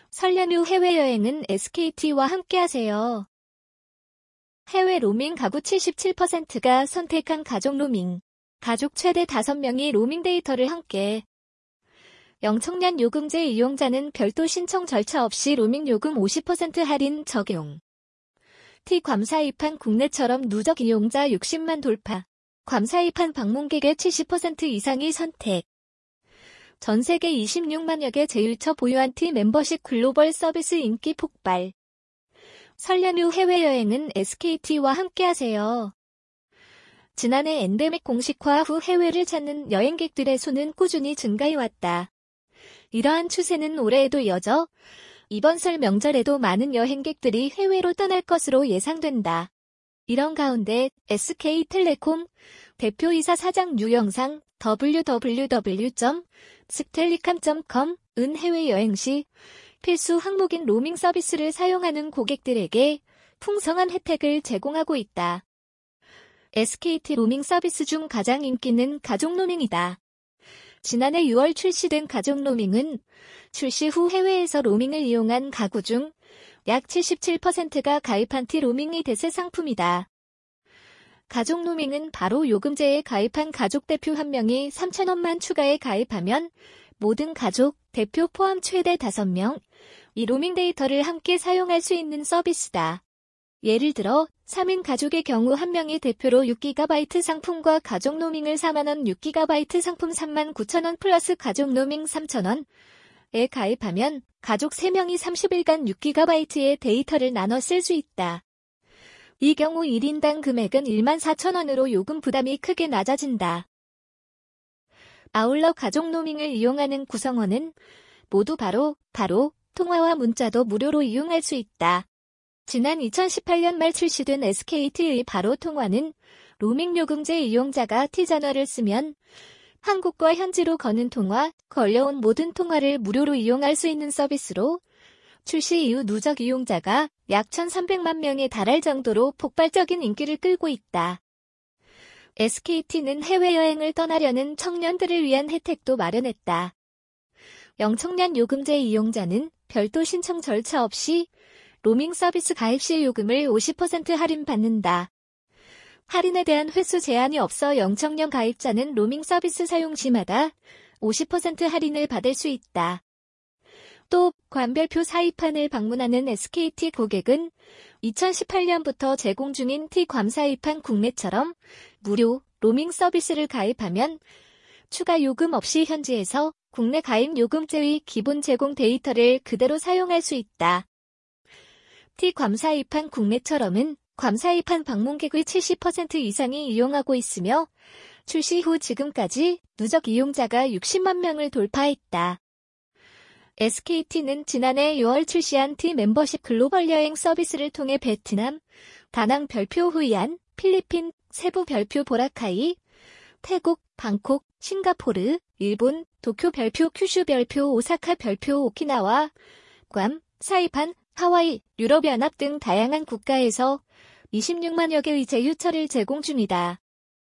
설 연휴 해외여행은 SKT와 함께하세요. 해외 로밍 가구 77%가 선택한 가족 로밍. 가족 최대 5명이 로밍 데이터를 함께. 영청년 요금제 이용자는 별도 신청 절차 없이 로밍 요금 50% 할인 적용. T-괌 사입한 국내처럼 누적 이용자 60만 돌파. 괌 사입한 방문객의 70% 이상이 선택. 전 세계 26만여 개 제휴처 보유한 T 멤버십 글로벌 서비스 인기 폭발. 설 연휴 해외여행은 SKT와 함께하세요. 지난해 엔데믹 공식화 후 해외를 찾는 여행객들의 수는 꾸준히 증가해왔다. 이러한 추세는 올해에도 이어져 이번 설 명절에도 많은 여행객들이 해외로 떠날 것으로 예상된다. 이런 가운데 SK텔레콤 대표이사 사장 유영상 www.stellicam.com은 해외여행 시 필수 항목인 로밍 서비스를 사용하는 고객들에게 풍성한 혜택을 제공하고 있다. SKT 로밍 서비스 중 가장 인기는 가족 로밍이다. 지난해 6월 출시된 가족 로밍은 출시 후 해외에서 로밍을 이용한 가구 중 약 77%가 가입한 T 로밍이 대세 상품이다. 가족 로밍은 바로 요금제에 가입한 가족 대표 1명이 3,000원만 추가해 가입하면 모든 가족, 대표 포함 최대 5명, 이 로밍 데이터를 함께 사용할 수 있는 서비스다. 예를 들어 3인 가족의 경우 1명이 대표로 6GB 상품과 가족 로밍을 4만원 6GB 상품 39,000원 플러스 가족 로밍 3,000원에 가입하면 가족 3명이 30일간 6GB의 데이터를 나눠 쓸 수 있다. 이 경우 1인당 금액은 14,000원으로 요금 부담이 크게 낮아진다. 아울러 가족 로밍을 이용하는 구성원은 모두 바로 통화와 문자도 무료로 이용할 수 있다. 지난 2018년 말 출시된 SKT의 바로 통화는 로밍 요금제 이용자가 T전화를 쓰면 한국과 현지로 거는 통화, 걸려온 모든 통화를 무료로 이용할 수 있는 서비스로 출시 이후 누적 이용자가 약 1,300만 명에 달할 정도로 폭발적인 인기를 끌고 있다. SKT는 해외여행을 떠나려는 청년들을 위한 혜택도 마련했다. 영청년 요금제 이용자는 별도 신청 절차 없이 로밍 서비스 가입 시 요금을 50% 할인받는다. 할인에 대한 횟수 제한이 없어 영청년 가입자는 로밍 서비스 사용 시마다 50% 할인을 받을 수 있다. 또 괌별표 사입판을 방문하는 SKT 고객은 2018년부터 제공 중인 T-괌 사입한 국내처럼 무료 로밍 서비스를 가입하면 추가 요금 없이 현지에서 국내 가입 요금제의 기본 제공 데이터를 그대로 사용할 수 있다. T-괌 사입한 국내처럼은 괌 사입한 방문객의 70% 이상이 이용하고 있으며 출시 후 지금까지 누적 이용자가 60만 명을 돌파했다. SKT는 지난해 6월 출시한 T 멤버십 글로벌 여행 서비스를 통해 베트남, 다낭 별표 후이안, 필리핀, 세부 별표 보라카이, 태국, 방콕, 싱가포르, 일본, 도쿄 별표 큐슈 별표 오사카 별표 오키나와, 괌, 사이판, 하와이, 유럽연합 등 다양한 국가에서 26만여 개의 제휴처를 제공 중이다.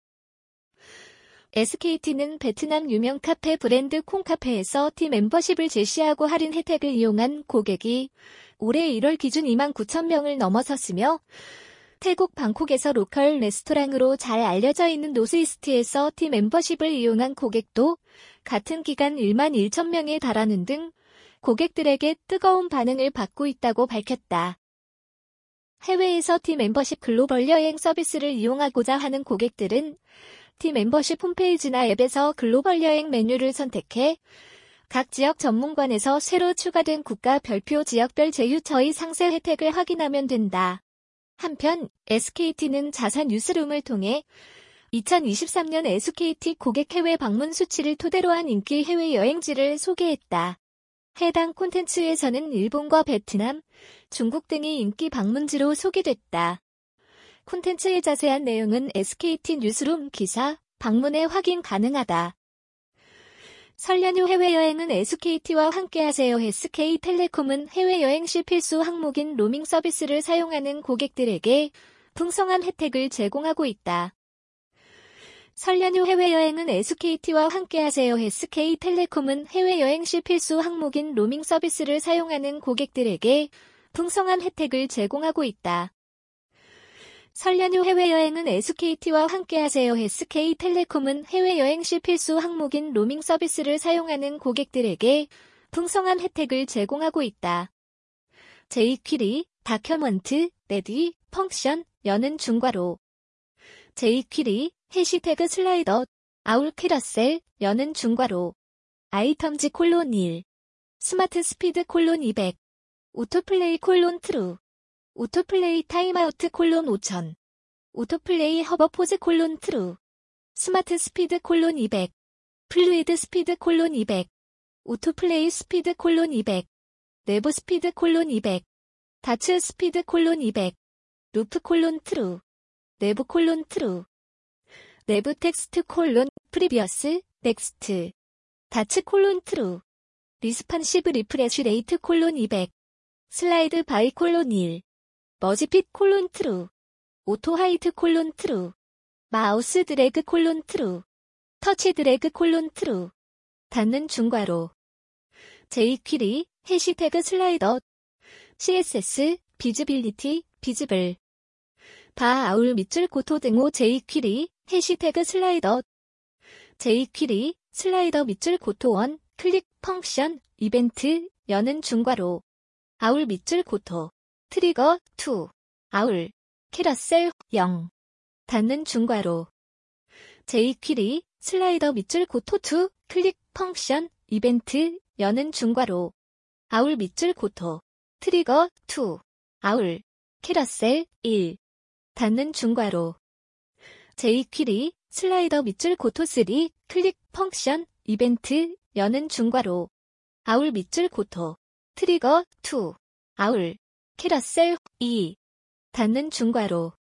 SKT는 베트남 유명 카페 브랜드 콩카페에서 T 멤버십을 제시하고 할인 혜택을 이용한 고객이 올해 1월 기준 29,000명을 넘어섰으며 태국 방콕에서 로컬 레스토랑으로 잘 알려져 있는 노스이스트에서 T 멤버십을 이용한 고객도 같은 기간 11,000명에 달하는 등 고객들에게 뜨거운 반응을 받고 있다고 밝혔다. 해외에서 T 멤버십 글로벌 여행 서비스를 이용하고자 하는 고객들은 T 멤버십 홈페이지나 앱에서 글로벌 여행 메뉴를 선택해 각 지역 전문관에서 새로 추가된 국가 별표 지역별 제휴처의 상세 혜택을 확인하면 된다. 한편 SKT는 자사 뉴스룸을 통해 2023년 SKT 고객 해외 방문 수치를 토대로 한 인기 해외 여행지를 소개했다. 해당 콘텐츠에서는 일본과 베트남, 중국 등이 인기 방문지로 소개됐다. 콘텐츠의 자세한 내용은 SKT 뉴스룸 기사, 방문에 확인 가능하다. 설 연휴 해외여행은 SKT와 함께하세요. SK텔레콤은 해외여행 시 필수 항목인 로밍 서비스를 사용하는 고객들에게 풍성한 혜택을 제공하고 있다. 설 연휴 해외여행은 SKT와 함께하세요. SK텔레콤은 해외여행 시 필수 항목인 로밍 서비스를 사용하는 고객들에게 풍성한 혜택을 제공하고 있다. 설 연휴 해외여행은 SKT와 함께하세요. SK텔레콤은 해외여행 시 필수 항목인 로밍 서비스를 사용하는 고객들에게 풍성한 혜택을 제공하고 있다. jQuery, 다큐먼트, 레디, 펑션, 여는 중괄호. jQuery, 해시태그 슬라이더, 아울 캐러셀, 여는 중괄호. 아이템즈 콜론 1. 스마트 스피드 콜론 200. 오토플레이 콜론 트루. 오토플레이 타임아우트 콜론 5000. 오토플레이 허버포즈 콜론 트루. 스마트 스피드 콜론 200. 플루이드 스피드 콜론 200. 오토플레이 스피드 콜론 200. 내부 스피드 콜론 200. 다츠 스피드 콜론 200. 루프 콜론 트루. 내부 콜론 트루. 내부 텍스트 콜론 프리비어스 넥스트. 다츠 콜론 트루. 리스판시브 리프레쉬 레이트 콜론 200. 슬라이드 바이 콜론 1. 머지핏 콜론 트루. 오토 하이트 콜론 트루. 마우스 드래그 콜론 트루. 터치 드래그 콜론 트루. 닫는 중괄호. jQuery, 해시태그 슬라이더. CSS, 비즈빌리티, 비즈블. 바 아울 밑줄 고토 등호 jQuery, 해시태그 슬라이더. jQuery, 슬라이더 밑줄 고토 1, 클릭 펑션, 이벤트, 여는 중괄호. 아울 밑줄 고토. 트리거 2. 아울. 캐러셀 0. 닫는 중괄호. jQuery, 슬라이더 밑줄 고토 2, 클릭 펑션, 이벤트, 여는 중괄호. 아울 밑줄 고토. 트리거 2. 아울. 캐러셀 1. 닫는 중괄호. jQuery, 슬라이더 밑줄 고토 3, 클릭 펑션, 이벤트, 여는 중괄호. 아울 밑줄 고토. 트리거 2. 아울. 캐러셀 2. 닫는 중괄호.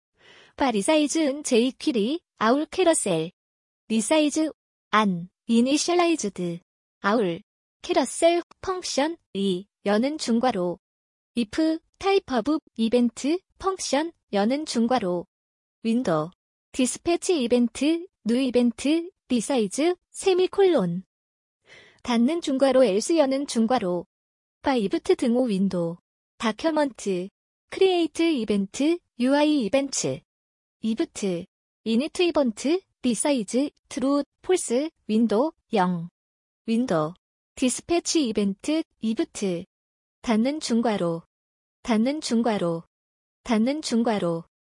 바 리사이즈은 jQuery, 아울 캐러셀. 리사이즈 안. 이니셜라이즈드. 아울. 캐러셀 펑션 2. 여는 중괄호. if 타입 오브 이벤트 펑션 여는 중괄호. 윈도우. 디스패치 이벤트 뉴 이벤트 리사이즈 세미콜론. 닫는 중괄호 else 여는 중괄호. 바 이브트 등호 윈도우. 다큐먼트. 크리에이트 이벤트 UI 이벤트. 이브트. 이니트 이벤트 리사이즈 트루 폴스 윈도우 0. 윈도우. 디스패치 이벤트 이브트. 닫는 중괄호. 닫는 중괄호. 닫는 중괄호.